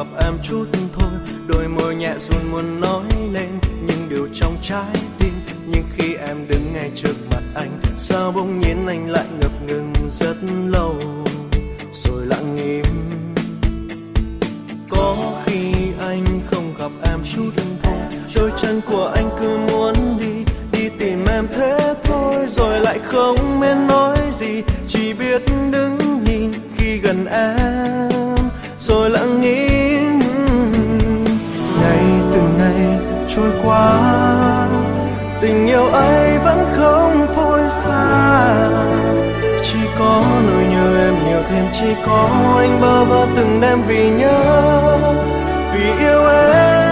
gặp em chút thôi. Đôi môi nhẹ run muốn nói lên những điều trong trái tim, nhưng khi em đứng ngay trước mặt anh, sao bỗng nhiên anh lại ngập ngừng rất lâu rồi lặng im. Có khi anh không gặp em chút thôi, đôi chân của anh cứ muốn đi đi tìm em thế thôi, rồi lại không biết nói gì, chỉ biết đứng nhìn khi gần em rồi lặng im. Ngày từng ngày trôi qua, tình yêu ấy vẫn không phôi pha, chỉ có nỗi nhớ em nhiều thêm, chỉ có anh bơ vơ từng đêm vì nhớ, vì yêu em.